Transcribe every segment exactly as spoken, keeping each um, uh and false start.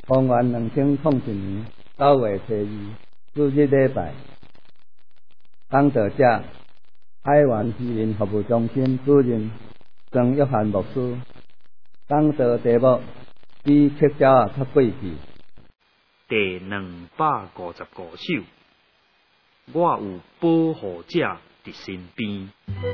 公元两千零一年九月初二，主日礼拜，讲道者海湾市民服务中心主任庄约翰牧师，讲道题目比乞巧仔较贵气。 第两百五十五首，我有保护者伫身边。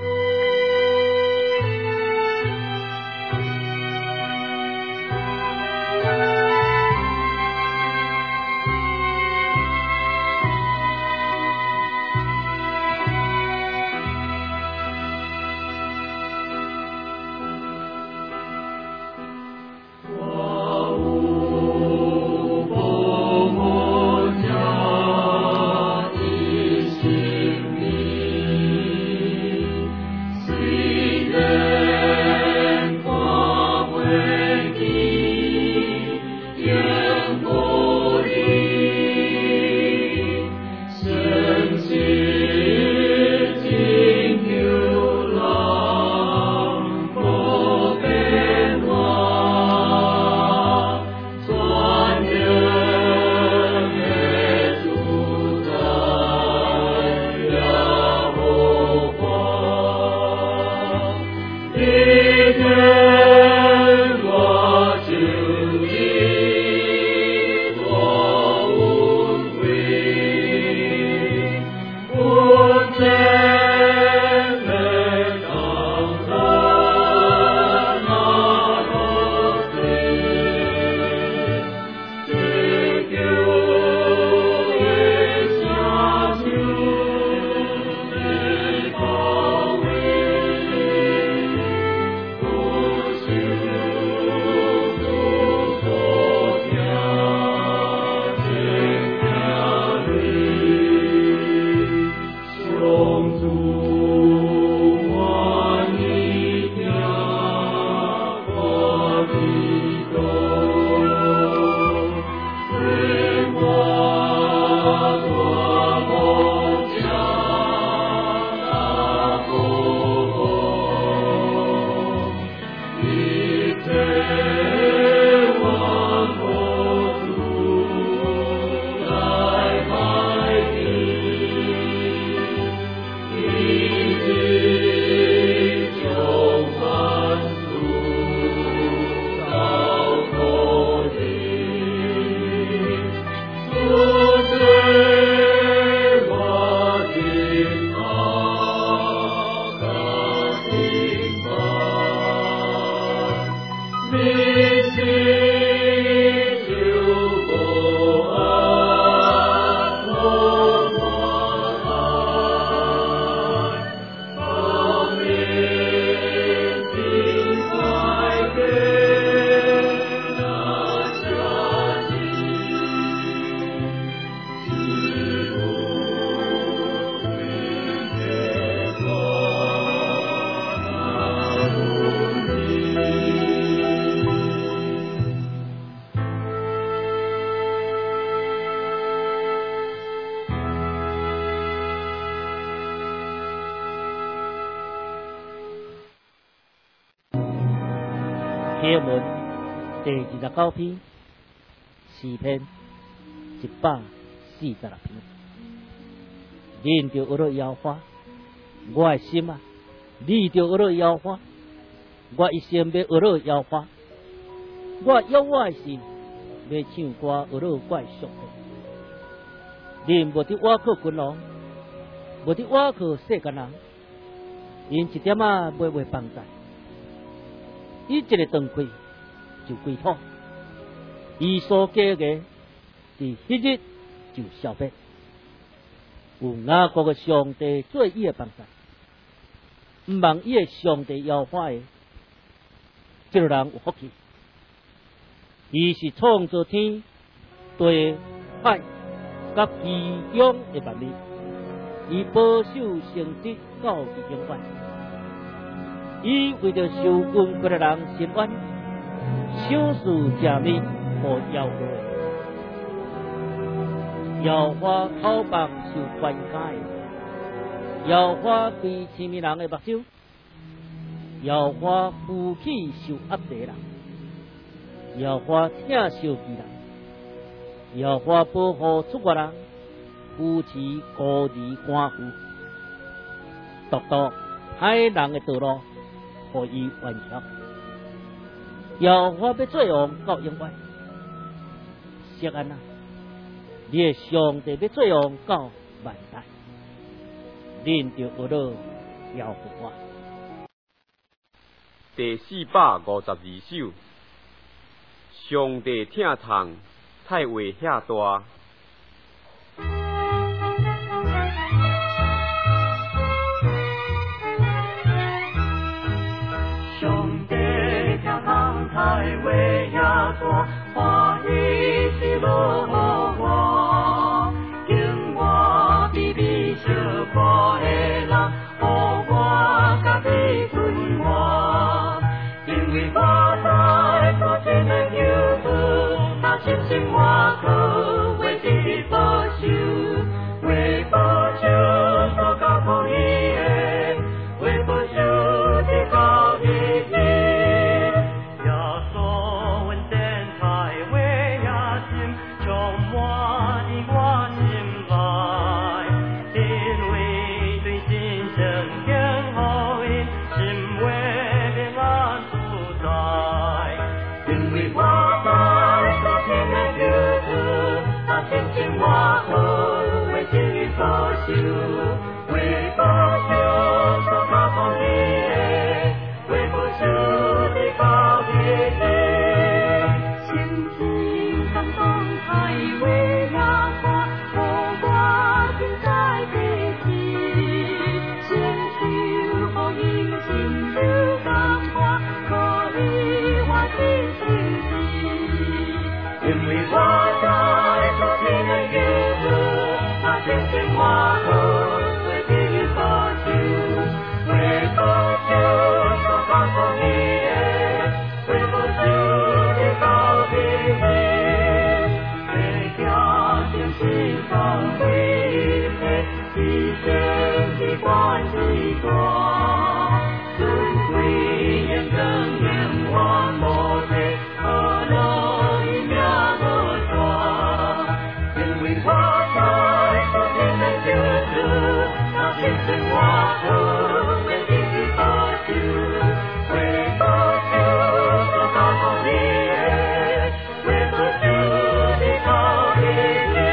启文第二十九篇，诗篇一百四十六篇。恁着学了摇花，我的心啊，你着学了摇花，我一生要学了摇花。我摇我的心，要唱歌学了我的上帝。恁无伫我靠君王，无伫我靠世间人，因一点仔袂袂帮在。伊一个断开就归土，伊所加嘅，伫迄日就消灭。有雅各嘅上帝做伊嘅帮助，毋望伊嘅上帝摇花嘅，即个人有福气。伊是创造天地海甲其中嘅万物，伊保守圣职到其永远。伊为着受困苦的人伸冤，赏赐正面和摇花。摇花头棒受关卡的，摇花对亲密人的目睭，摇花扶起受压的人，摇花疼受其人， 要花保护出国人，扶持孤儿寡妇，独渡歹人的道路，互伊完全。要花要做王到永远，谢安啊！你的上帝要做王到万代，恁就学了要服我。 第四百五十二首，上帝听痛，太话遐大。 上帝听痛，太话遐大，欢喜是落我，敬我比比小可的人，予我家己分我，因为我在所亲的救主，他深深我可为你保守，为保守所交付伊的，为保守的高日子，耶稣稳定太话也心，充满伫我心内，因为对真诚敬互伊，心话平安自在，因为我在所亲的救主，他深深我可为你保守，为保守所交付伊的，为保守的高日子，心情感动太话也大，予我精彩的事，亲手互因亲手感化，可以我的心事，因为我在所亲的救主，他深深我可为你保守，为保守所交付伊的，为保守的高日子，为叫真心放为配，一生的关系大，尊贵眼睁眼望无体，何乐一命无抓，因为我在所亲的救主，他深深我可为你保守，为保守所交付伊的，为保守的高日子。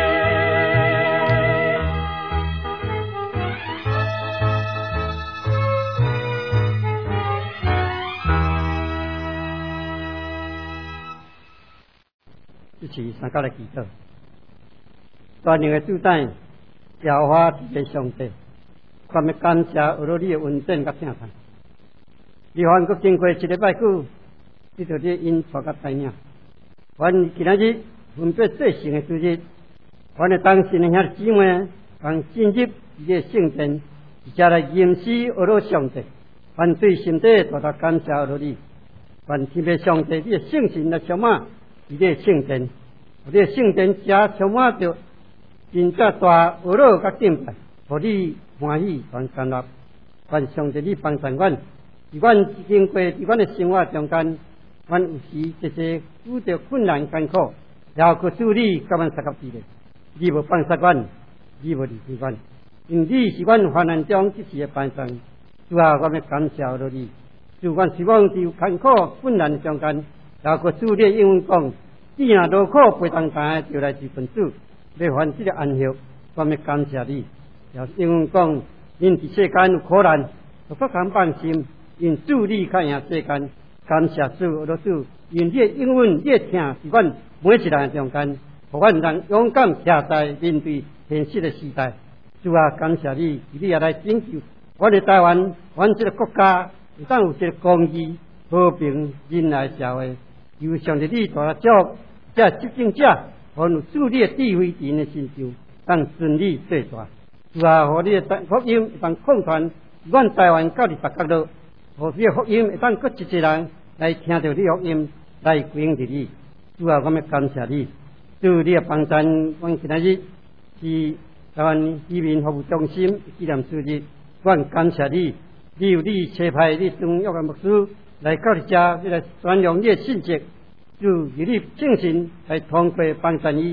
这是三角的祈祷，全能的主宰，耶和华是个上帝，我们感谢俄罗你的恩典甲听痛。你还阁经过一礼拜久，你着你因带甲带领。阮今仔日分别做成的主日，阮的当信的兄弟姊妹，共进入伊的圣殿，一家来吟诗俄罗上帝。阮对心底大大感谢俄罗你，愿天父上帝，你的圣神来充满伊的圣殿，你的圣殿加充满着真正大俄罗甲敬拜，互你欢喜全甘乐。愿上帝你帮助阮，伫阮经过伫阮的生活中间，阮有时这些遇到困难艰苦，然后主你甲阮三角之类，你无放杀阮，你无离弃阮，因你是阮患难中一时的伴son。主啊，我们感谢了你。主，阮希望伫艰苦困难中间，然后主你的英文讲，既然劳苦背当担的，就来自分主，要还这个安息。我们感谢你。然后英文讲，因伫世间有苦难，就不敢放心，因主你较赢世间。感谢主，我主，因你的英文，你的听是阮每一人中间，互阮能勇敢徛在面对现实的时代。主啊，感谢你，你也来拯救我哋台湾，阮这个国家有当有一个公义、和平、仁爱社会。由上帝你大祝这执政者，互有主你的智慧伫因的身上，当顺利做大。主啊，互你的福音会当扩传阮台湾到伫别角落，互你的福音会当搁一世人来听到你的福音，来归应伫你。主啊，我们感谢你，主你的帮助，阮今仔日是台湾移民服务中心纪念主日。阮感谢你，你有你差派你中约的牧师来到你家，你来宣扬你的信息，就由你圣神来通过帮助伊，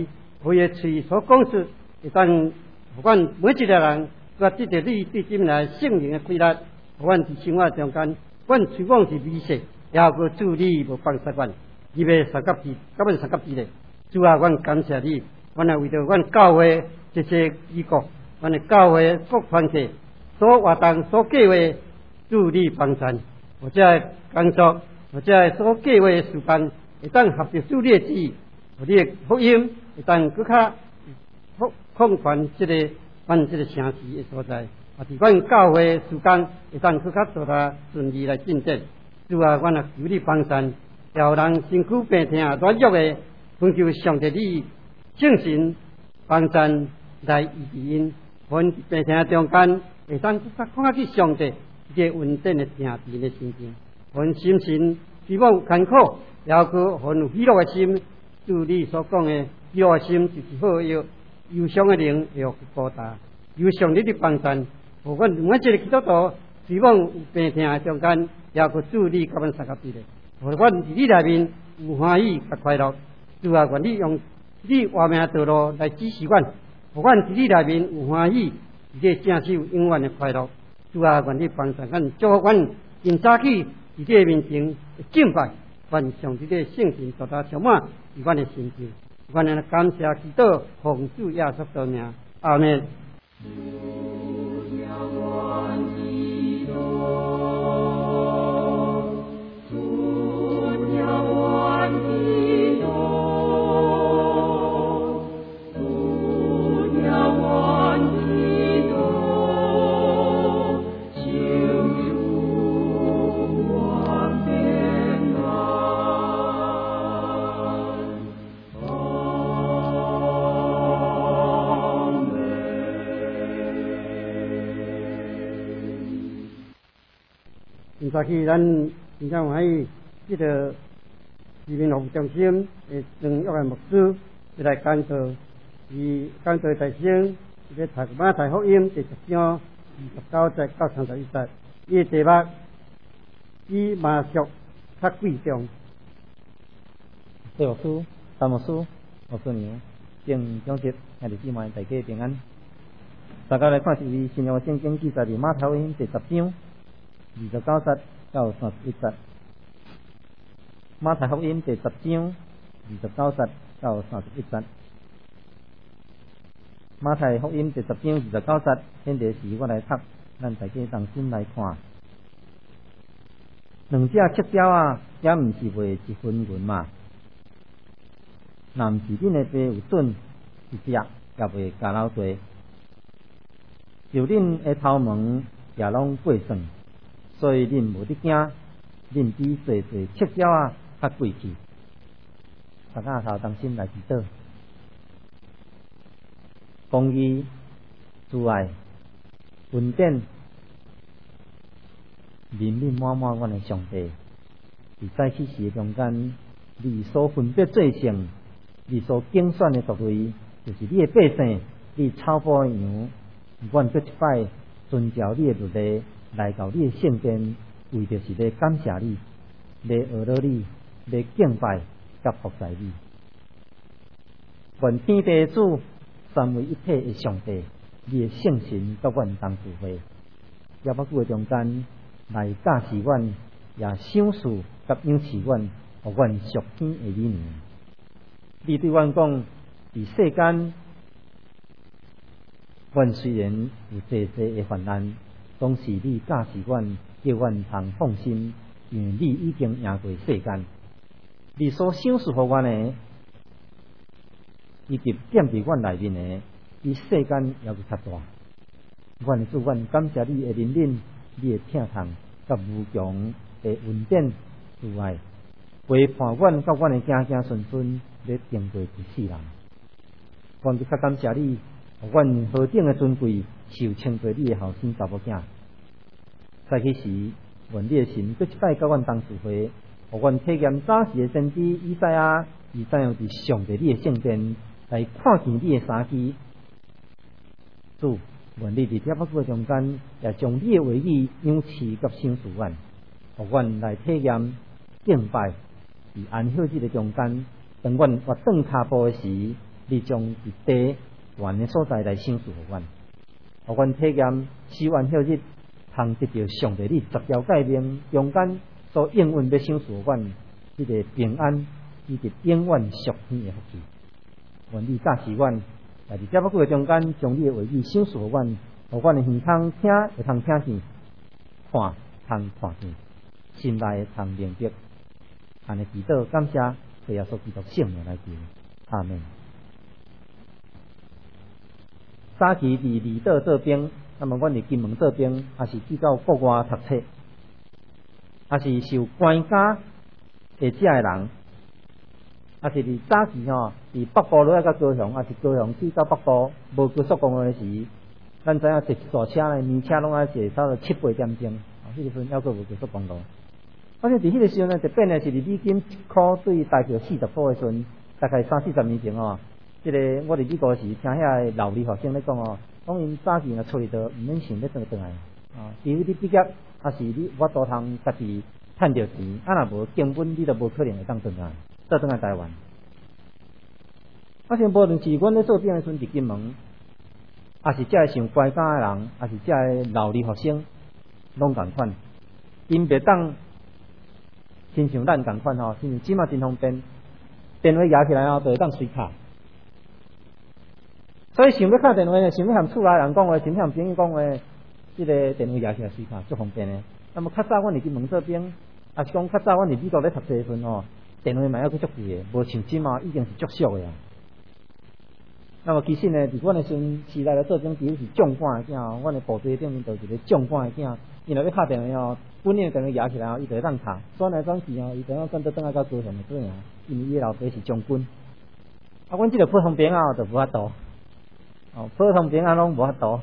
我嘅嘴所讲出，会当不管每一个人，我记得你对今来圣灵嘅规律，我伫生活中间，阮推广是美色，也个助力无放失阮，伊要三甲字，根本三甲字咧。主啊，阮感谢你，阮也为着阮教会这些义工，阮的教会各团体所活动所计划助力帮衬，或者工作，或者所计划的时间，会当合着主你的旨意，互你的福音会当更较扩宽这个阮这个城市的所在，啊，伫阮教会时间会当更较做他顺利来进展。主啊，阮也求你帮衬，叫人身躯病痛软弱的，恳求上帝你圣神帮衬来医治因，阮病痛中间会当更较看去上帝这个稳定的平治的心情，阮心情希望艰苦，也个阮有喜乐的心。如你所讲的，喜乐的心就是好药，忧伤的灵要高大，有上帝的帮衬，互阮每一个基督徒希望有病痛中间，也个助力甲阮三甲比咧，互阮伫你内面有欢喜甲快乐。主啊，愿你用你活命道路来指示阮，互阮伫你内面有欢喜，伫这正手永远的快乐。主啊，愿你帮助阮，祝福阮今早起伫这面前敬拜，愿上帝的圣神大大充满伫阮的心中。阮来感谢祈祷，奉主耶稣的名，阿门。今早起，咱真正欢喜，这个市民服务中心的张约翰牧师就来讲道，伊讲道大声，伊咧读马太福音第十章二十九节到三十一节，伊的题目以麻雀较贵重。 谢牧师、陈牧师、牧师娘，敬长节，兄弟姊妹大家平安。大家来看是为新约圣经记载伫马太福音第十章。二十九节到三十一节，马太福音第十章二十九节到三十一节。马太福音第十章二十九节，现在是我来读，咱大家同心来看。两只赤鸟啊，也毋是卖一分银嘛。若毋是恁的爸有准，一只也袂加老多。就恁的头毛也拢过算。所以恁无得惊，恁比细细赤鸟啊较贵气。大家头当心来祈祷，公义、慈爱、恩典，绵绵满满阮的上帝，伫在启示中间，你所分别做成，你所竞选的族类，就是你的百姓，你草埔羊，阮搁一摆遵照你的律例。来到你的圣殿，为着是咧感谢你，咧学了你，咧敬拜甲服侍你。愿天地主三位一体的上帝，你的圣神甲阮同聚会，也包括中间来教示阮，也赏赐甲养赐阮，互阮属天的理念。你对阮讲，伫世间，阮虽然有济济的患难。拢是你教示阮，叫阮通放心，因为你已经赢过世间。你所赏赐互阮的，以及建伫阮内面的，比世间还是较大。阮的主，阮感谢你的怜悯，你的疼痛，甲无穷的恩典慈爱，陪伴阮甲阮的行行顺顺，咧经过一世人。阮就较感谢你。阮何等的尊贵，受称作你的后生查某囝。在起时，愿你的神搁一摆甲阮同聚会，互阮体验早时的先知以赛亚，以怎样伫上帝你的圣殿来看见你的三基。主，愿你伫这百句中间，也将你的话语养赐甲赏赐阮，互阮来体验敬拜，伫安息日的中间，当阮活转骹步的时，你你将伫地原的所在来享受互阮，互阮体验死完后日，通得到上帝你十条诫命中间所应允要享受互阮迄个平安以及永远属天的福气。愿你驾驶阮，在伫这么几个中间，将你的话语享受互阮，互阮的耳通听会通听见，看通看见，心内通明白。安尼祈祷感谢，主耶稣基督圣名来求，阿门。早期伫离岛这边，那么阮伫金门这边，也是去到国外读册，也是受关家下遮的人，也是伫早期吼，伫北部落甲高雄，也是高雄去到北部无高速公路的时，咱知影坐大车咧，面车拢爱坐差不多七八点钟，啊，迄个时阵还阁无高速公路。反正伫迄个时阵呢，特别呢是伫美金一箍对大概四十箍的时阵，大概三四十年前哦。即、這个我伫美国时听遐老留学生咧讲哦，讲因早期若出去都毋免想要转转来，啊，除非你毕业，还是你我都通家己趁着钱，啊若无根本你都无可能会当转来，倒转来台湾。啊，像无论是阮咧做兵的时阵伫金门，也是遮上乖家的人，也是遮老留学生，拢共款，因袂当亲像咱共款吼，亲像即马真方便，电话摇起来后就会当随卡。所以想要打电话呢，想要向厝内人讲话，想要向朋友讲话，即、這个电话摇起来随卡足方便的。那么较早阮伫金门这边，也是讲较早阮伫美国咧读册时阵吼，电话嘛还佫足贵的，无像即马已经是足俗的啊。那么其实呢，伫阮的时阵时代咧这边，其实是将官的囝，阮的部队顶面就一个将官的囝，伊若要打电话哦，本年电话摇起来后，伊就会当打，转来转去哦，伊等下转到转来到高雄的对啊，因为伊老爸是将军。啊，阮即个普通兵啊，就无法度。哦，普通平安拢无法度。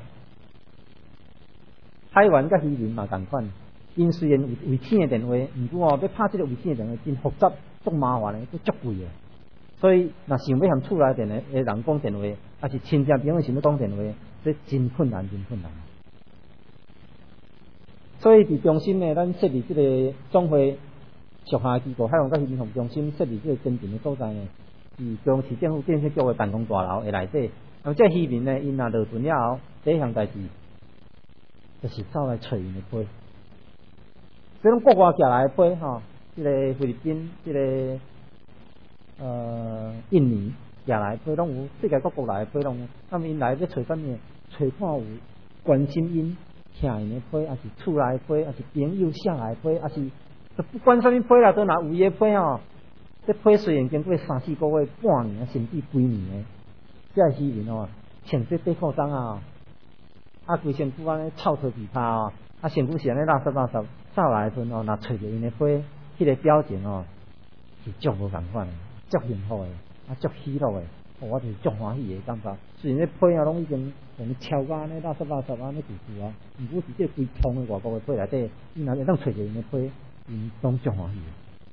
台湾甲渔民嘛共款，因虽然有卫星的电话，毋过哦要拍即个卫星的电话真复杂、足麻烦的，佫足贵的。所以若想要向厝内电的人讲电话，还是亲戚朋友想要讲电话，这真困难，真困难。所以伫中心呢，咱设立即个总会属下机构海湾甲渔民服务中心设立即个先进的所在呢，伫高雄市政府建设局的办公大楼的内底。那么这渔民呢，因若落船了后，第一项代志就是走来找因的批。这种国外寄来的批吼，这个菲律宾、这个呃印尼寄来的批拢有，世界各国来的批拢有。那么因来要找啥物？找看有关心因、听因的批，还是厝内的批，还是朋友写来的批，还是就不管啥物批啦，都拿有伊的批吼。这批虽然经过三四个月、半年甚至几年的。这渔民哦，穿这短裤裆啊，啊规身躯安尼臭臭皮拍哦，啊身躯是安尼垃圾垃圾，走来的时阵哦，若找着因的花，迄个表情哦，是足无共款的，足幸福的，啊足喜乐的，我就是足欢喜的感觉。虽然那花啊拢已经用超甲安尼垃圾垃圾安尼住住啊，毋过是这规通的外国的花内底，伊若会当找着因的花，因拢足欢喜的。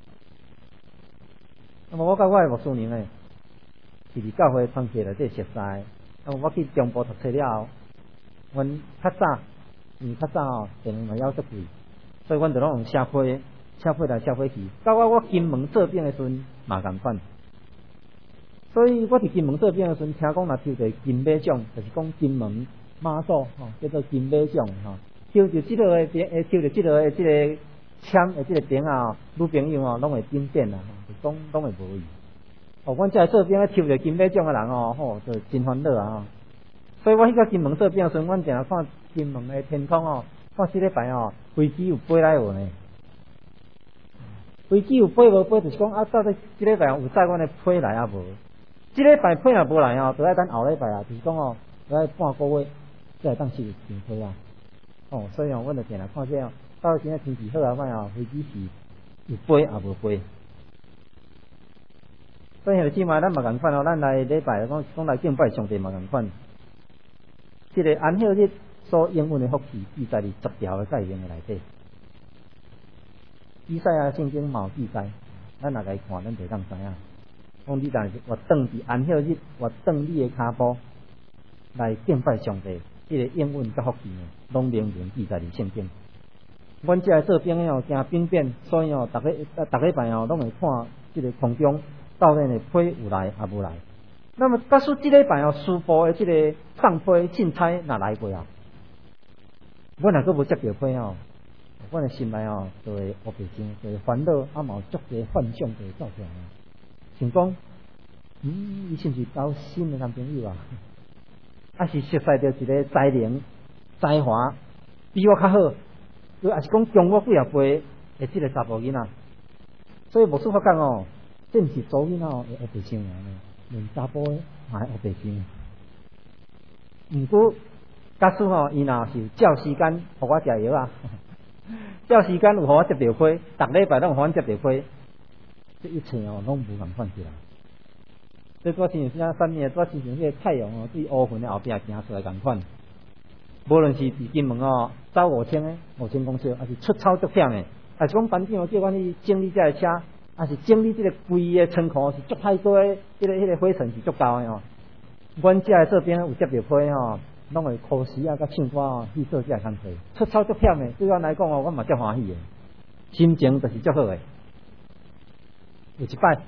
那么我甲我的牧师娘呢？是伫教会团契内底熟识，那么我去中部读册了后，阮较早，因为较早哦，电话嘛要足贵，所以阮就拢用车批，车批来车批去。到我我金门做兵的时阵嘛共款，所以我伫金门做兵的时阵，听讲若抽着金马奖，就是讲金门马祖吼，叫做金马奖吼，抽着即落的兵，诶，抽着即落的即个签的即个兵啊，女朋友哦，拢会顶点啦，就讲拢会无伊。哦，阮遮做兵咧抽着金马奖的人哦，吼，就真烦恼啊！所以我迄个金门做兵的时阵，阮定看金门的天空哦，看即礼拜哦，飞机有飞来无呢？飞机有飞无飞，就是讲啊，到底即礼拜有载阮的飞来啊无？即礼拜飞若无来哦，就爱等后礼拜啊，就是讲哦，要爱半个月才会当收天飞啊。哦，所以哦，阮就定来看这哦，到今仔天气好啊，歹哦，飞机是有飞也无飞。所以即卖咱嘛共款哦，咱来礼拜讲讲来敬拜上帝嘛共款。即个安息日所应允的福气，记载伫十条的诫命的内底。以赛亚圣经嘛有记载，咱若来看，咱就当知影。讲你但是活转伫安息日，活转你的骹步来敬拜上帝，即、這个应允甲福气呢，拢明明记载伫圣经。阮遮做兵的哦，惊兵变，所以哦，逐个逐礼拜哦，拢会看即个空中。到底呢，批有来也无来？ 那么，假使即礼拜哦，书部的即个送批凊彩若来过啊，我若阁无接到批哦，我的心内哦就会黑白心，就会烦恼，啊嘛有足侪幻想就会走出来啊。想讲，嗯，伊是毋是交新的男朋友啊？啊是熟悉到一个才能、才华比我较好，又也是讲强我几啊倍的即个查甫囡仔。所以无错法讲哦，这毋是查囡仔哦会黑白心啊。连查甫诶嘛会黑白心，毋过假使吼伊若是照时间互我食药啊，照时间有互我接到批，逐礼拜拢有互我接到批，这一切哦拢无共款起来。所以拄亲像啥物诶，拄亲像迄个太阳哦，对乌云诶后壁行出来共款。无论是伫金门哦走五千诶五千公尺，还是出操足忝诶，还是讲班长叫阮去整理这个车。啊是整理即个规个仓库是足太多，迄、那个迄、那个灰尘是足够诶吼。阮遮诶这边有接到批吼，拢会考试啊，甲唱歌哦去做遮个工作，出操足忝诶。对阮来讲哦，我嘛足欢喜诶，心情就是足好诶。有一摆，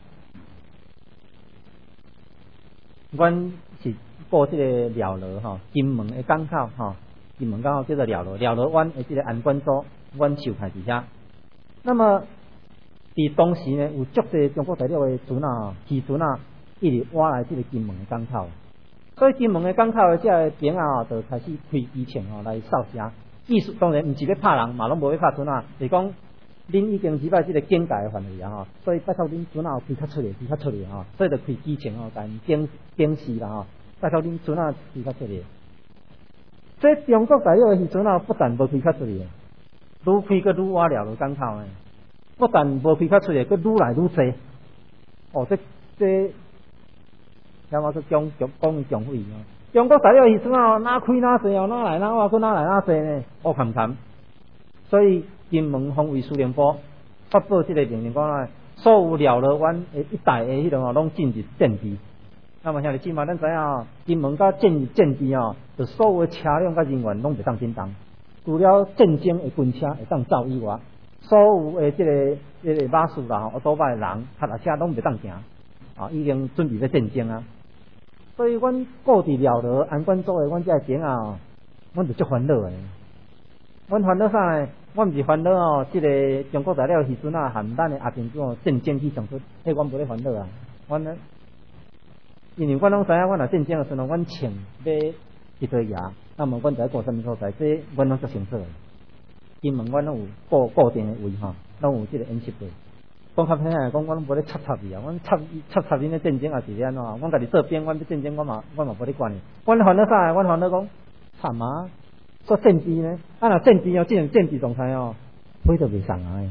阮是过即个寮罗吼，金门诶港口吼，金门港口叫做寮罗，寮罗湾诶即个安管组，阮受派伫遐。那么伫当时呢，有足侪中国大陆的船啊、渔船啊，一直挖来即个金门的港口，所以金门的港口的这个边啊，就开始开机场哦来扫射。意思当然毋是要拍人，嘛拢无要拍船啊，是讲恁已经入来即个警戒的范围啊吼，所以拜托恁船啊开较出来，开较出来吼，所以就开机场哦，甲因警警示啦吼，拜托恁船啊开较出来。所以中国大陆的渔船啊，不但无开较出来，愈开个愈挖了落港口呢。不但无开发出来，佮愈来愈济。哦，这这，要么说讲讲讲讲会哦。中国大陆渔船哦，哪开哪济哦，哪来哪挖，佮哪来哪济呢？乌坎坎。所以金门防卫司令部发布这个命令讲啊，所有寮罗湾的一带的迄种哦，拢进入阵地。那么兄弟姊妹，咱知影哦，金门甲进入阵地哦，就所有的车辆甲人员拢袂当进动，除了战争的军车会当走以外。所有诶，即、这个即、这个马术啦、奥多巴诶人、脚踏车拢袂当行，啊，已经准备要战争啊。所以，阮过伫寮罗安管组诶，阮遮边啊，阮就足烦恼诶。阮烦恼啥呢？阮毋是烦恼哦，即、这个中国大陆渔船啊，含咱诶阿平种战争去上出，迄阮无咧烦恼啊。阮呢，因为阮拢知影，阮若战争诶时阵，阮穿要一对牙，那么阮就要过啥物所在，这阮拢足清楚诶。金门阮拢有固固定的位吼，拢有即个演习队。讲较偏来讲，我拢无咧插插伊啊，阮插插插恁咧战争也是安怎？阮家己做兵，阮要战争，我嘛我嘛无咧管伊。阮烦恼啥？阮烦恼讲，惨啊！说战机呢？啊，若战机哦，即种战机状态哦，飞都袂上来。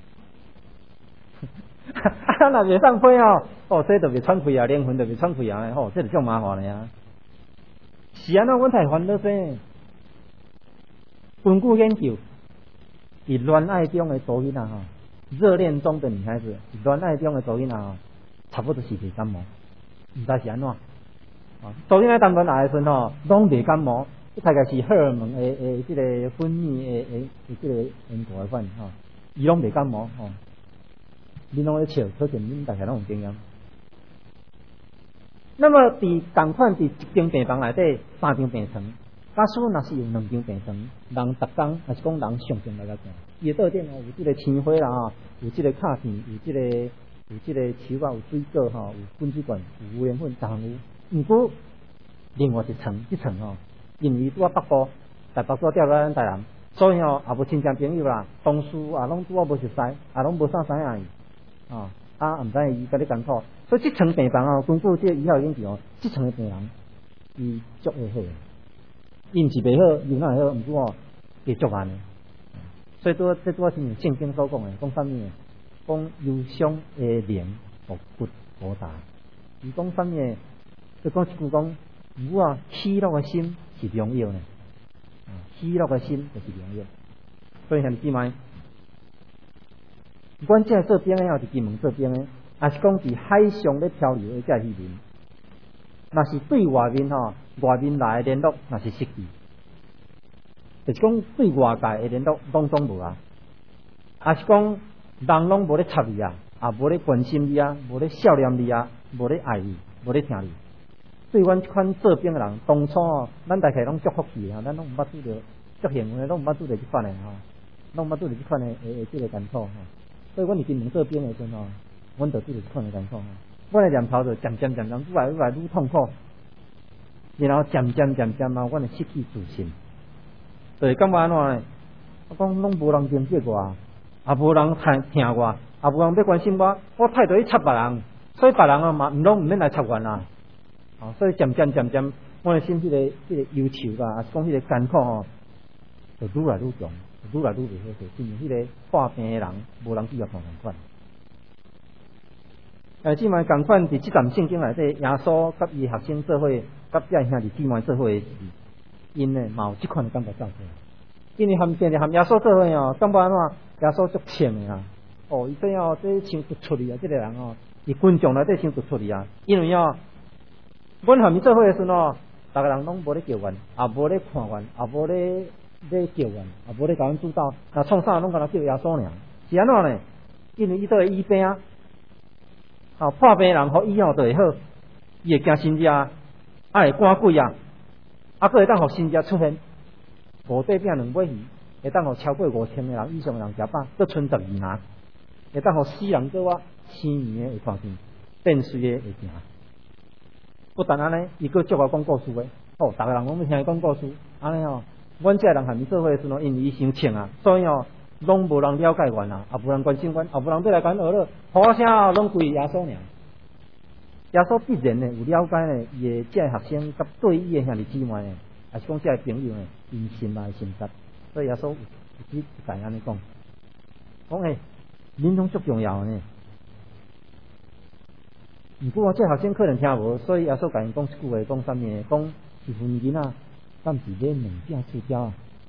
啊，若袂上飞哦，哦，这就袂喘气啊，灵魂就袂喘气啊，吼，这就足麻烦的啊。是安怎？阮太烦恼这。根据研究。伫恋爱中的查囡仔吼，热恋中的女孩子，恋爱中的查囡仔吼，差不多是袂感冒，毋知是安怎。啊，查囡仔当恋爱的时阵吼，拢袂感冒，大概是荷尔蒙的诶，即个分泌诶诶，即个因果诶款吼，伊拢袂感冒吼。恁拢咧笑，可见恁大家拢有经验。那么伫共款伫一间病房内底，三张病床。假使若是有两张病床，人逐工还是讲人上阵来个行，伊个桌顶哦有即个青花啦吼，有即个卡片，有即、这个有即个球啊，有水果吼，有粉水罐，有五元粉，逐项有。毋过另外一层，一层吼，因为拄啊北部，台北拄调来咱台南，所以吼也无亲戚朋友啦，同事啊拢拄啊无熟悉，啊拢无啥知影伊，啊啊毋知伊甲你艰苦，所以即层病房哦，根据即个医学研究哦，即层的病人伊足会好。伊毋是袂好，又哪会好？毋过哦，会足慢的。所以拄这拄是圣经所讲的，讲啥物呢？讲忧伤的灵，无骨无大。伊讲啥物呢？就讲一句讲，有啊，喜乐的心是荣耀呢。喜乐的心就是荣耀。所以兄弟姊妹，阮这做兵的，是金门做兵的，也是讲伫海上咧漂流的这渔民。若是对外面吼，外面来的联络，若是失去，就是讲对外界的联络拢总无啊。也是讲人拢无咧插你啊，也无咧关心你啊，无咧笑脸你啊，无咧爱你，无咧听你。 对阮即款做兵的人，当初哦，咱大概拢足福气啊，咱拢毋捌拄着足幸运的，拢毋捌拄着即款的吼，拢毋捌拄着即款的诶诶即个艰苦吼。所以阮伫金门做兵的时阵吼，阮就拄着即款的艰苦吼。阮的念头就渐渐渐渐愈来愈来愈痛苦，然后渐渐渐渐啊，阮会失去自信，就是感觉安怎呢？我讲拢无人认识我，也无人听听我，也无人要关心我，我态度去插别人，所以别人啊嘛毋拢毋免来插阮啦。哦，所以渐渐渐渐，我的心迄、那个迄、那个忧愁啊，还是讲迄个艰苦吼，就愈来愈重，愈来愈袂好势。因为迄个破病的人，无人比较同款。诶，即卖共款伫即段圣经内底，耶稣甲伊学生做伙，甲遮兄弟姊妹做伙的时，因呢嘛有即款的感觉走出来。因为含变着含耶稣做伙哦，感觉安怎？耶稣足呛的啊！哦，伊这哦，这想突出去啊！这个人哦，伊群众内底想突出去啊！因为哦，阮含伊做伙的时阵哦，逐个人拢无咧叫阮，也无咧看阮，也无咧咧叫阮，也无咧甲阮主导，那创啥拢甲他叫耶稣尔。是安怎呢？因为伊做医病啊，哦，破病人互医好就会好，伊会惊新者，啊会赶鬼啊，啊，佫会当互新者出现。五块饼两尾鱼，会当互超过五千个人以上的人食饱，佫剩十二人，会当互死人做我青年的会看见，变衰的会行。不但安尼，伊佫叫我讲故事诶，哦，逐个人拢要听伊讲故事，安尼哦，阮这人含伊做伙的时阵，因为伊伤呛啊，所以哦，拢无人了解阮啊，也无人关心阮，也无人要来甲阮学了，好声哦，拢归耶稣尔。耶稣必然呢有了解呢，伊的这学生甲对伊的兄弟姊妹呢。还是讲这个朋友呢，因心来心实，所以耶稣有有一代安尼讲，讲诶，民众足重要呢。如果这学生可能听无，所以耶稣甲因讲一句话，讲啥物？讲一份囡仔，敢是买两只塑胶啊？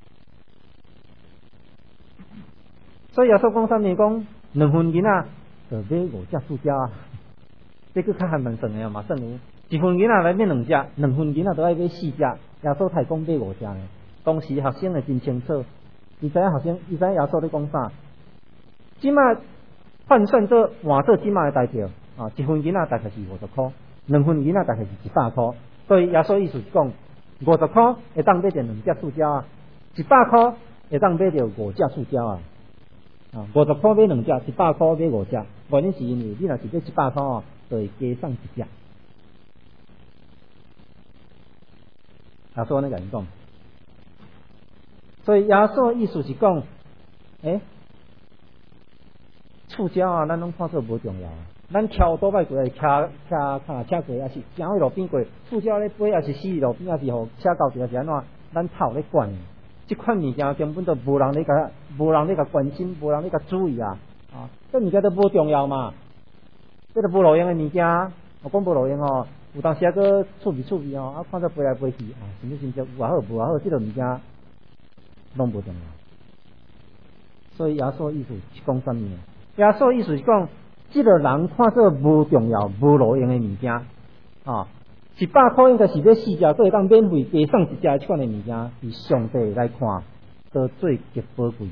所以耶稣讲啥物？讲两份囡仔就买五只塑胶啊？这个较含蛮算的嘛，算有一份囡仔来买两只，两份囡仔都爱买四只。耶稣才讲买五只呢，当时学生会真清楚，伊知影学生，伊知影耶稣咧讲啥。即卖换算做换做即卖的代表啊，一份囡仔大概是五十箍，两份囡仔大概是一百箍。所以耶稣意思是讲，五十箍会当买着两只塑胶啊，一百箍会当买着五只塑胶啊。啊，五十箍买两只，一百箍买五只。原因是因为你若是买一百箍哦，就会加送一只。耶稣安尼甲因讲，所以耶稣意思是讲，诶、欸，触礁啊，咱拢看做无重要啊。咱桥倒摆过来，骑骑卡车过，还是行去路边过，触礁咧飞，还是死路边，还是互车搞着，是安怎？咱头咧管，即款物件根本都无人咧甲，无人咧甲关心，无人咧甲注意啊！啊，这物件都无重要嘛，这都无路用的物件，我讲无路用哦。有当时啊，个趣味趣味哦，啊，看着飞来飞去，啊，甚至甚至有也好，无也好，即个物件拢无重要。所以耶稣意思是讲啥物？耶稣意思是讲，即个人看做无重要、无路用的物件，啊，一百块应该是买四只，佫会当免费加送一只即款的物件，是上帝来看，都最极宝贵。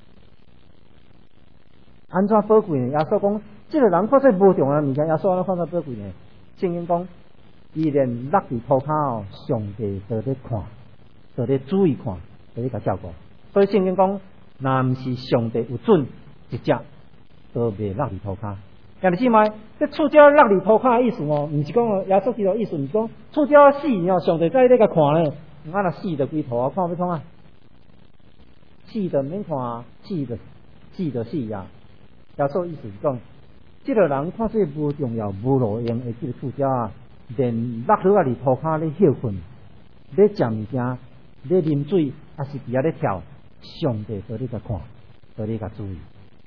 安怎宝贵呢？耶稣讲，即个人看做无重要的物件，耶稣安怎看做宝贵呢？圣经讲。伊连落伫涂骹哦，上帝都咧看，都咧注意看，都咧甲照顾。所以圣经讲，若毋是上帝有准一只，都袂落伫涂骹。但是嘛，这触礁落伫涂骹的意思哦，毋是讲耶稣基督意思，毋是讲触礁死哦，上帝在咧甲看咧，啊若死就规涂啊，看要创啊，死就毋免看啊，死就死就死啊。耶稣意思是讲，即个人看做无重要、无路用的即个触礁啊。连落落啊，伫涂骹咧休困，咧食物件，咧啉水，还是伫遐咧跳，上帝都咧甲看，都咧甲注意。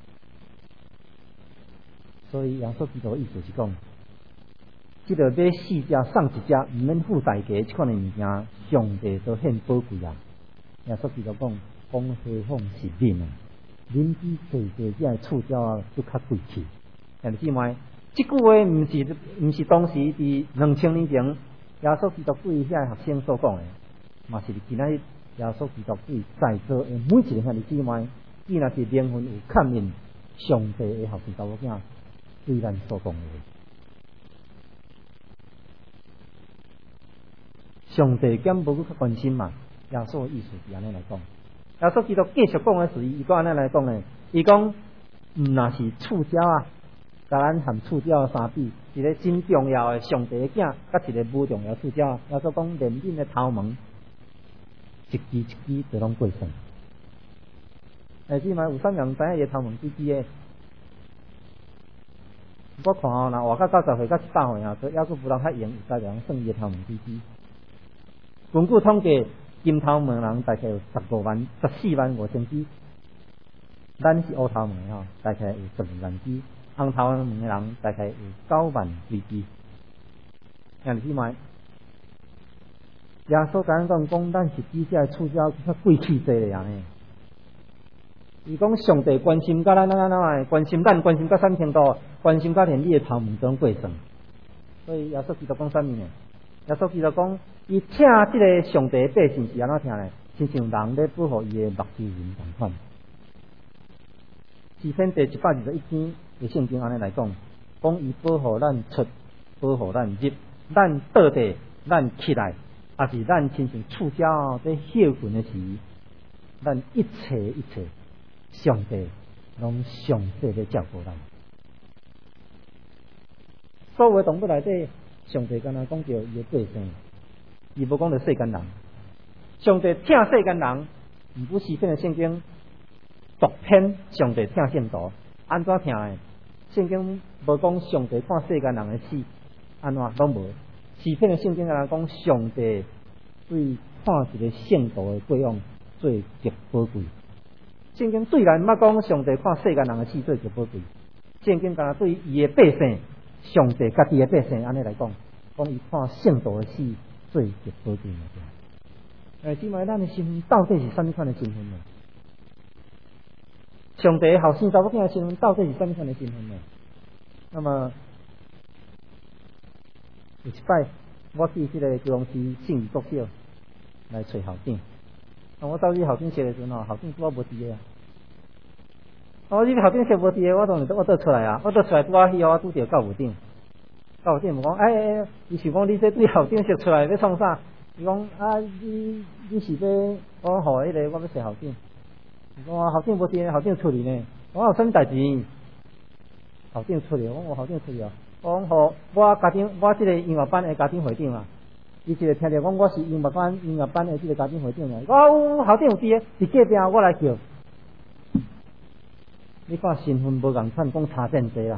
所以耶稣基督意思是讲，即个买四只送一只，毋免付代价，即款的物件，上帝都很宝贵啊。耶稣基督讲，讲何况是恁啊，恁比世界遮触礁啊，都较贵气。但是嘛。即句话毋是毋是当时伫两千年前耶稣基督对遐学生所讲的，嘛是今仔日耶稣基督对在座的每一个兄弟姊妹，伊若是灵魂有感应上帝的后生查某囝对咱所讲的。 上帝减无去较关心嘛。耶稣意思是安尼来讲，耶稣基督继续讲的是，伊讲安尼来讲呢，伊讲毋若是触礁啊，甲咱含触礁相比，一个真重要的上帝的囝，甲一个无重要触礁，耶稣讲连恁的头毛一支一支都拢过算。哎，即卖有啥人知影伊的头毛几支的？我看哦，若活到九十岁到一百岁啊，所以要是不人较用，有大量算伊的头毛几支。根据统计，金头毛人大概有十五万、十四万五千支，咱是乌头毛吼，大概有十二万支，红头毛的人大概有九万几支。像你买，耶稣甲咱讲讲，咱是比这触礁较贵气济咧安尼。伊讲上帝关心甲咱咱咱诶，关心咱关心到啥程度？关心到连你诶头毛都过算。所以耶稣基督讲啥物呢？耶稣基督讲，伊请即个上帝百姓是安怎听呢？亲像人咧保护伊诶目睭人同款。诗篇第一百二十一篇诶圣经安尼来讲，讲伊保护咱出，保护咱入，咱倒地，咱起来，也是咱亲像触礁在休困诶时，咱一切一切。上帝拢详细的照顾咱，所有动物内底，上帝敢若讲到伊的个性，伊无讲到世间人。上帝听世间人，毋过诗篇的圣经独篇上帝听信徒，安怎听的？圣经无讲上帝看世间人的死，安怎拢无。诗篇的圣经敢若讲上帝对看一个信徒的过往做极宝贵。圣经对咱毋捌讲上帝看世间人的死做极宝贵，圣经敢若对伊的百姓，上帝家己的百姓安尼来讲，讲伊看圣徒的死做极宝贵物件。诶，即卖咱的身份到底是啥物款的身份呢？上帝后生查某囝的身份到底是啥物款的身份呢？那么有一摆，我去即个高雄市信义国小来找校长。我走去校长室的时阵吼，校长拄啊无伫个啊。我去校长室无伫个，我当然我倒出来啊，我倒出来拄啊去我拄着教务长，教务长无讲，哎哎哎，伊想讲你这对校长室出来要创啥？伊讲啊，你你是要我讲好迄个，我要找校长。伊讲啊，校长无伫个，校长出去呢。我有啥物代志？校长出去，我我校长出去啊。我讲好，我家长，我即个音乐班的家长会长啊。伊一个听着讲我是音乐班音乐班的即个家长会长啊，我校长有伫个，伫隔壁我来叫。你看身份无共款，讲差真济啦。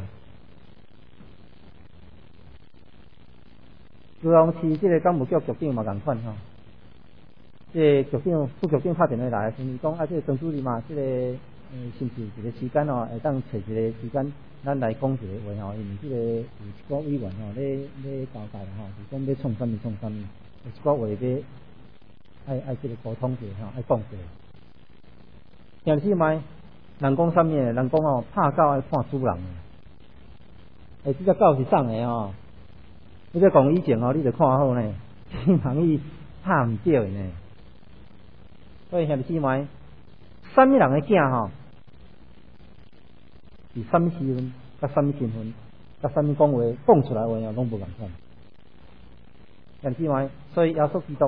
高雄市即个干务局局长嘛共款吼，即个局长副局长拍电话来，先伊讲啊，即个张主任嘛，即个呃，是不是一个时间哦，会当找一个时间。咱来讲一个话吼，因为即个有一个委员吼，咧咧交代吼，是讲要创啥物创啥物，有一个话要爱爱即个沟通者吼，爱讲者。像是卖人讲啥物？人讲哦，拍狗爱看主人。诶，即只狗是送的吼，你在讲以前哦，你着看好呢，人伊拍毋少的呢。所以像是卖，啥物人的囝吼？是啥物时阵，甲啥物身份，甲啥物讲话，讲出来话哦，拢无共款。像此外，所以耶稣基督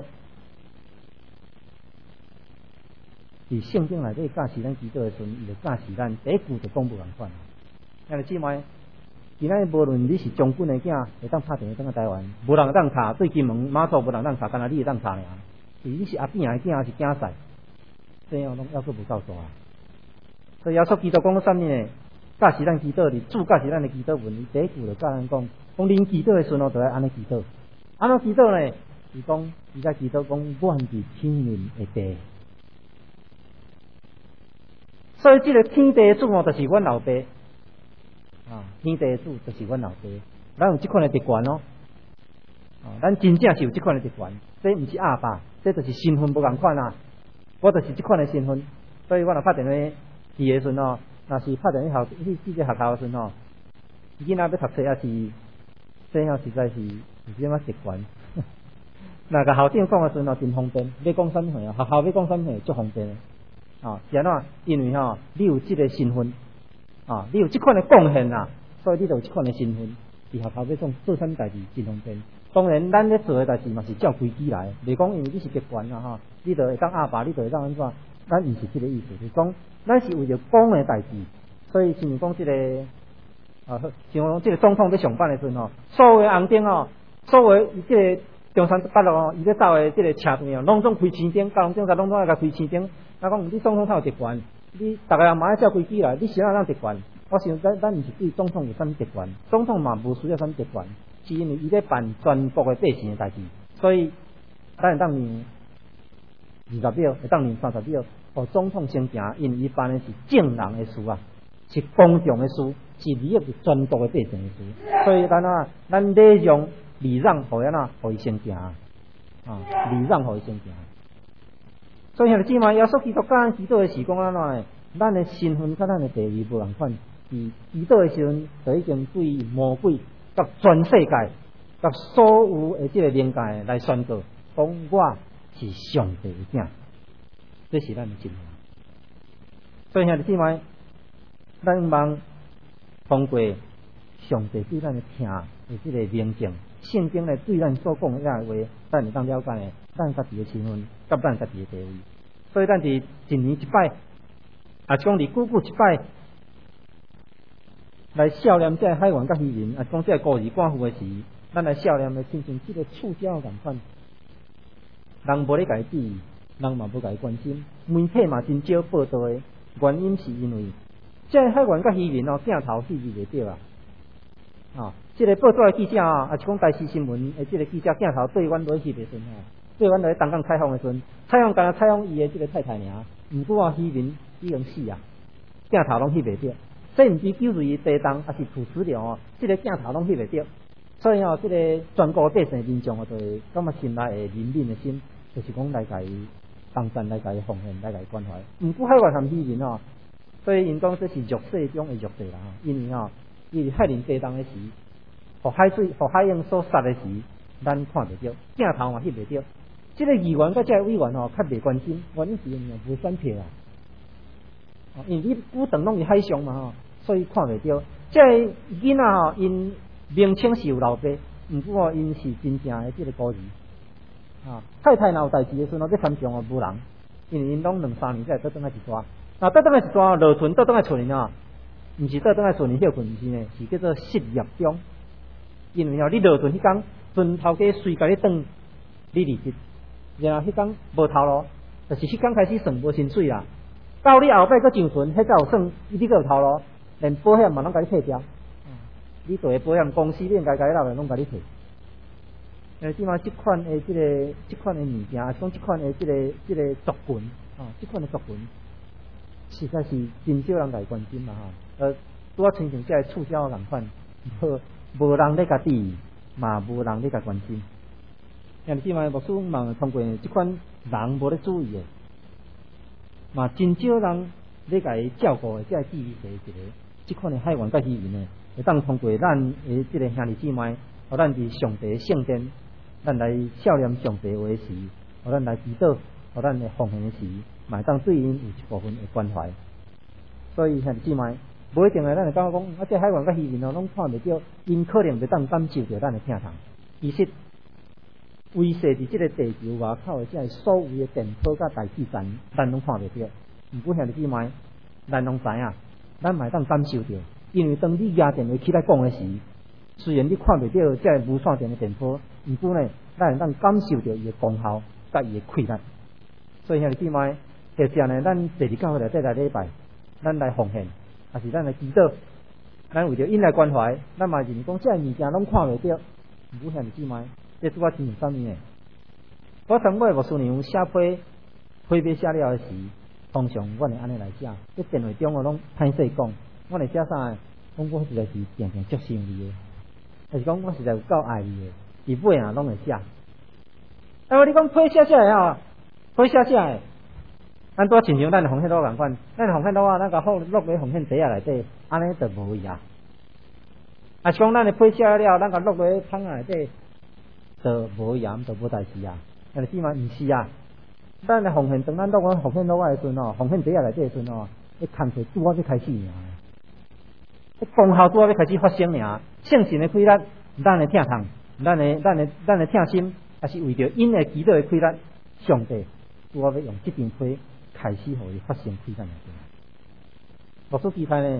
伫圣经内底教示咱基督的时阵，伊就教示咱第一句就讲无共款。像此外，今仔无论你是将军的囝，会当拍电话登去台湾，无人当查，对金门、马祖无人当查，干那你会当查尔。是你是阿扁的囝，是囝婿，这样拢要求无够大。所以耶稣基督讲啥物呢？教示咱祈祷，伫主教示咱的祈祷文，伊第一句就教咱讲，讲恁祈祷的时阵，就要安尼祈祷。安怎祈祷呢？伊讲，伊在祈祷讲，愿伫天命的地。所以，这个天地的主哦，就是阮老爸啊，天地的主就是阮老爸。咱有这款的特权哦，啊，咱真正是有这款的特权。这毋是阿爸，这就是身份不共款啊。我就是这款的身份，所以我若拍电话去的时阵哦。若是拍电话校去去个学校的时阵吼，囡仔要读册也是，这样实在是有点仔习惯。那个校长讲的时阵哦，真方便，要讲啥物货啊？学校要讲啥物货，足方便的。啊，是安怎？因为吼，你有这个身份，啊，你有这款的贡献啊，所以你就有这款的身份，伫学校要做做啥物代志真方便。 当然，咱咧做诶代志嘛是照规矩来，袂讲因为你是集团啊吼，你就会当压霸，你就会当安怎？咱毋是即个意思，就是讲，咱是为着讲诶代志，所以像讲即、这个啊，像讲即个总统要上班诶时阵吼，所有诶红灯吼，所有伊即个中山北路吼，伊咧走诶即个车队哦，拢总开青灯，交通警察拢总爱甲开青灯。啊，讲你总统他有集团，你逐个人嘛爱照规矩来，你是哪样集团？我想咱咱毋是对总统有啥物集团，总统嘛无需要啥物集团。是因为伊咧办全国嘅百姓嘅代志，所以咱会当念二十秒，会当念三十秒，互总统先行，因为伊办嘅是正人嘅事啊，是公众嘅事，是利益全国嘅百姓嘅事，所以咱啊，咱礼让礼让，互安那，互伊先行啊，礼让互伊先行。所以兄弟姊妹，耶稣基督教祈禱嘅時講安怎嘅？咱嘅身份甲咱嘅地位無共款，伫祈禱嘅時陣就已經對魔鬼。甲全世界，甲所有的即个靈界來宣告，講我是上帝的囝，這是咱的真話。所以兄弟姊妹，咱望通過上帝對咱的聽的即個明證，聖經咧對咱所講嘅遐話，咱會當了解嘅，咱家己嘅身份，甲咱家己嘅地位。所以咱佇一年一擺，啊，講佇久久一擺。来孝念这海员甲渔民，啊，讲这孤兒寡婦嘅事，咱来孝念嘅，親像即個觸礁咁款，人無咧家注意，人嘛無家關心，媒體嘛真少報道嘅，原因是因為这海員甲漁民哦，鏡頭戲字袂到啊，啊，即、這個報道嘅記者啊，啊是講台視新聞誒，即個記者鏡頭對阮落去嘅時陣啊，對阮落去東港採訪嘅時陣，採訪干採訪伊嘅即個太太爾，毋過啊漁民已經死啊，鏡頭攏翕袂到。這毋是救助地動，也是土石流哦。這個鏡頭攏翕袂到，所以哦，這個全國百姓民眾哦，就會感覺心內會憐憫的心，就是講來甲伊幫贊，來甲伊奉獻，來甲伊關懷。毋過海外含漁民哦，所以因講這是弱勢中的弱勢啦。因為哦，伊海林地動的時，互海水、互海洋所殺的時，咱看袂到，鏡頭嘛翕袂到。這個議員甲這個委員哦，較袂關心，原因是因為無選票啊。因為你古等攏是海上嘛吼。所以看袂到，即個囡仔吼，因名稱是有留白，毋過因是真正的即個孤兒。啊，太太若有代志的時陣，要參詳哦無人，因為因攏兩三年才會倒轉來一抓。啊，倒轉來一抓，落船倒轉來厝呢啊，毋是倒轉來厝呢休困，毋是呢，是叫做失業中。因為哦，你落船迄工，船頭家隨甲你轉你離職，然後迄工無頭路，就是迄工開始算無薪水啦。到你後擺佫上船，迄才有算，你佫有頭路。連保險嘛攏甲你退掉，嗯、你做嘅保險公司，你應該甲伊老闆攏甲你退。誒，即嘛即款誒，即、這個即款誒物件，講即款誒，即個即、這個族群，哦，即款誒族群，實在是真少人來關心嘛吼。呃，拄啊親像即個觸礁咁款，無無人咧甲注意，嘛無人咧甲關心。因即嘛牧師嘛通過即款人無咧注意誒，嘛真少人咧甲伊照顧誒，即係注意嘅一個。即款嘅海員甲漁民呢，會當通過咱誒即個兄弟姊妹，互咱佇上帝聖殿，咱來孝念上帝話時，互咱來祈禱，互咱來奉獻嘅時，嘛會當對因有一部分嘅關懷。所以兄弟姊妹，無一定係咱會感覺講，啊，即海員甲漁民哦，攏看袂到，因可能會當感受到咱嘅疼痛。其實威勢佇即個地球外口嘅即係所有嘅電波甲大氣層，咱攏看袂到。毋過兄弟姊妹，咱攏知影。咱嘛會當感受到，因為當你壓電話起來講嘅時，雖然你看袂到即係無線電嘅電波，毋過呢，咱會當感受到伊嘅功效，甲伊嘅氣力。所以兄弟姊妹，其實呢，咱第二教會內底來禮拜，咱來奉獻，還是咱來祈禱，咱為着因來關懷，咱嘛認講即係物件攏看袂到，毋過兄弟姊妹，這拄啊真係啥物呢？我當我牧師娘寫批批筆寫了嘅時。通常阮會安尼來寫，即電話中我攏歹勢講，我會寫啥個？講我實在是定定足心意嘅，還是講我實在有夠愛你嘅，伊尾啊攏會寫。啊，我你講批寫寫誒吼，批寫寫誒，咱拄親像咱奉獻佬共款，咱奉獻佬啊，咱個好落喺奉獻袋啊內底，安尼就無伊啊。啊是講咱誒批寫了，咱個落喺桶啊內底，就無伊啊，就無代志啊。但係起碼毋是啊。咱來奉獻，當咱落我奉獻落我誒時陣哦，奉獻底下來這時陣哦，迄工作拄啊要開始爾，迄功效拄啊要開始發生爾，聖神誒氣力，咱誒疼痛， 咱的咱的咱的疼心，也是为着因的祈祷的亏难，上帝拄我要用这张批开始，互伊发生亏难的事。牧师期待呢，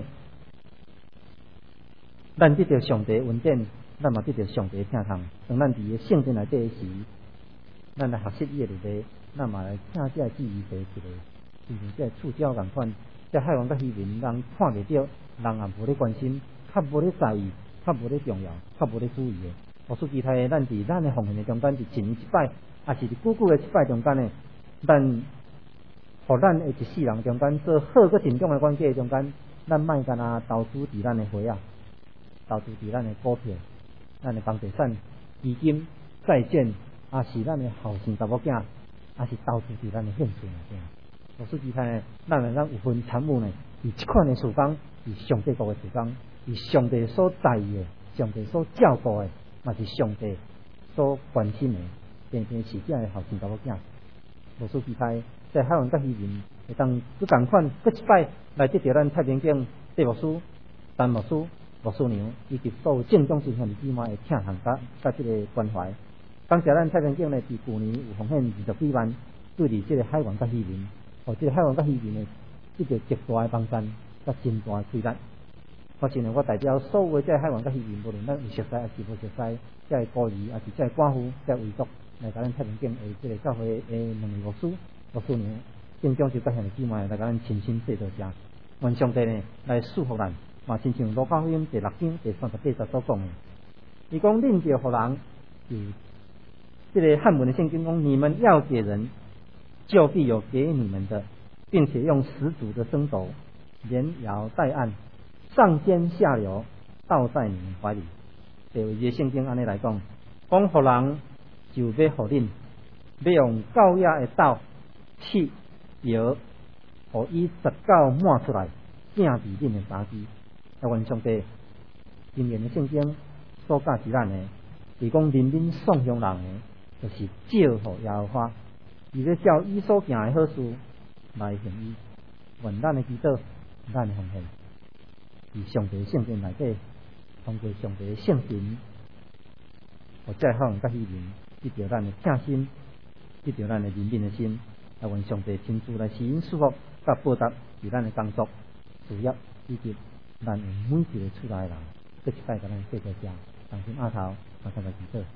咱得到上帝恩典，咱嘛得到上帝的疼痛。当咱伫个圣经内底时，咱来学习伊的律例，咱嘛来听这记忆题一个，就是这触礁共款，这海王甲渔民人看袂到，人也无咧关心，较无咧在意，较无咧重要，较无咧注意的。牧师期待咱伫咱的奉献的中间，是一年一摆，也是伫久久的一摆中间呢，咱互咱的一世人中间做好个成长的关系中间，咱莫干那投资伫咱的花啊，投资伫咱的股票、咱的房地产、基金、债券，也是咱的后生查某囝，也是投资伫咱的兴趣内底。牧师期待呢，咱来咱有份参与呢，以即款的时光，以上帝国的时光，以上帝所在意的、上帝所照顾的，嘛是上帝所关心的，偏偏是这的后生查某囝。牧师期待在海湾甲渔民会当去共款，搁一摆来得到咱太平间戴牧师、陈牧师、牧师娘以及所有正宗信仰的姊妹的疼痛甲甲这个关怀。感谢咱太平间呢，伫去年有奉献二十几万，对伫这个海湾甲渔民，互这个海湾甲渔民呢，这个极大的帮衬，甲真大的亏难。我现在我代表所有的这个海湾甲渔民，无论咱有熟悉还是无熟悉，这个孤儿，还是这个寡妇，这个遗族，来甲咱太平间的这个教会的两位牧师、牧师娘，正宗就甲向的姊妹来甲咱亲身说道声，愿上帝呢来祝福咱，嘛亲像路加福音第六章第三十八节所讲的，伊讲恁着互人，就这个汉文的圣经讲，你们要给人，就必有给你们的，并且用十足的升斗，连摇带按，上尖下流，倒在你们怀里。第二节圣经安尼来讲，讲互人就要互恁，要用高压的斗去摇，互伊十九满出来，正伫恁的三支。啊，愿上帝今年的圣经所教是咱的，是讲人民颂扬人的，就是照互耶和华，伊要照伊所行的好事来行伊。愿咱的祈祷，咱的奉献，伫上帝圣经内底，通过上帝的圣神，互再好甲渔民得到咱的正心，得到咱的人民的心。啊，愿上帝亲自来施恩祝福，甲报答伫咱的工作、事业以及咱每一个出来的人，搁一摆甲咱说道声，同心阿头，马上来祈祷。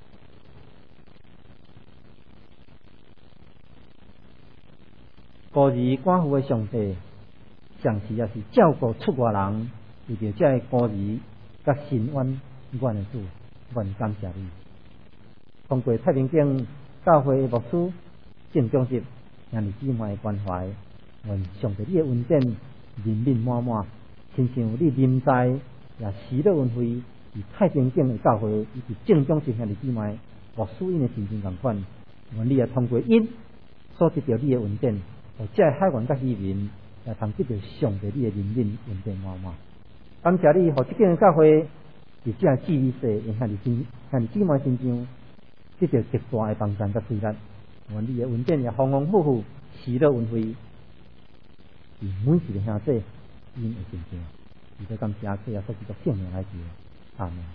孤儿寡妇的上帝，上时也是照顾出外人，为着这个孤儿甲伸冤冤的主，愿感谢你。通过太平间教会的牧师、正宗职兄弟姊妹的关怀，愿上帝你的恩典人民满满，亲像你临在也喜乐恩惠，以太平间的教会以及正宗职兄弟姊妹牧师因的心情同款，愿你也通过因所得到你的恩典。互这海湾甲渔民也通得到上帝你的人民恩典满满。感谢你，互这间教会伫这治理世，因向你心向姊妹身上得到极大的帮助甲推力。愿你的恩典也丰丰富富，喜乐恩惠，伫每一个兄弟因的身上。伊在感谢主耶稣基督圣名来求，阿门。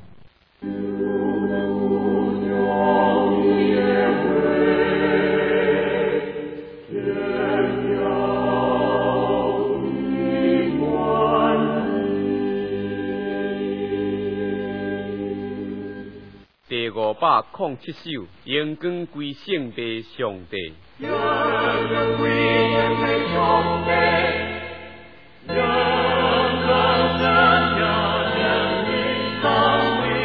第五百零七首，荣光归圣地上帝。 荣光归圣地上帝，荣光神呀，人民生为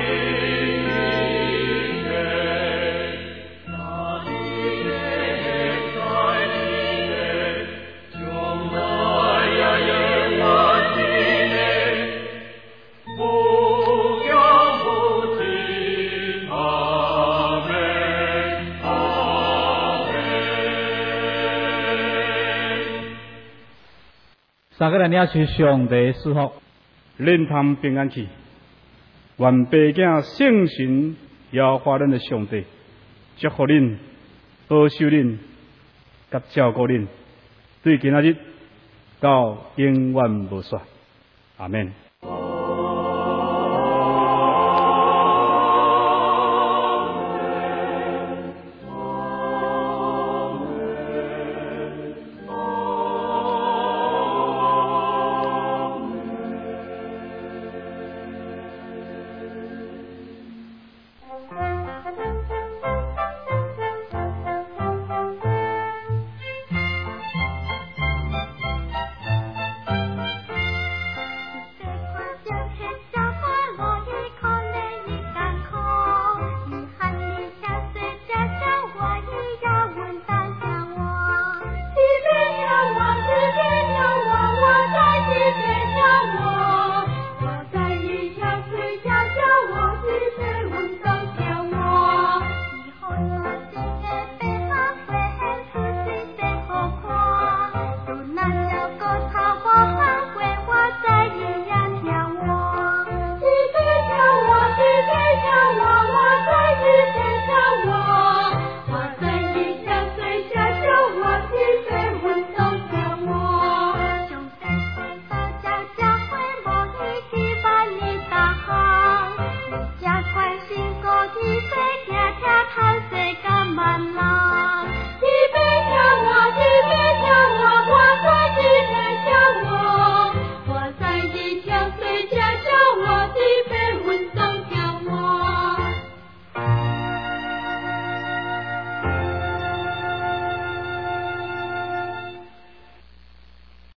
你的，那里的在你的，从来呀永远的呢，不要不弃。 三个人领取上帝赐福，恁通平安去。愿爸囝圣神摇花恁的上帝，祝福恁，保守恁，甲照顾恁，对今仔日到永远无煞。阿免。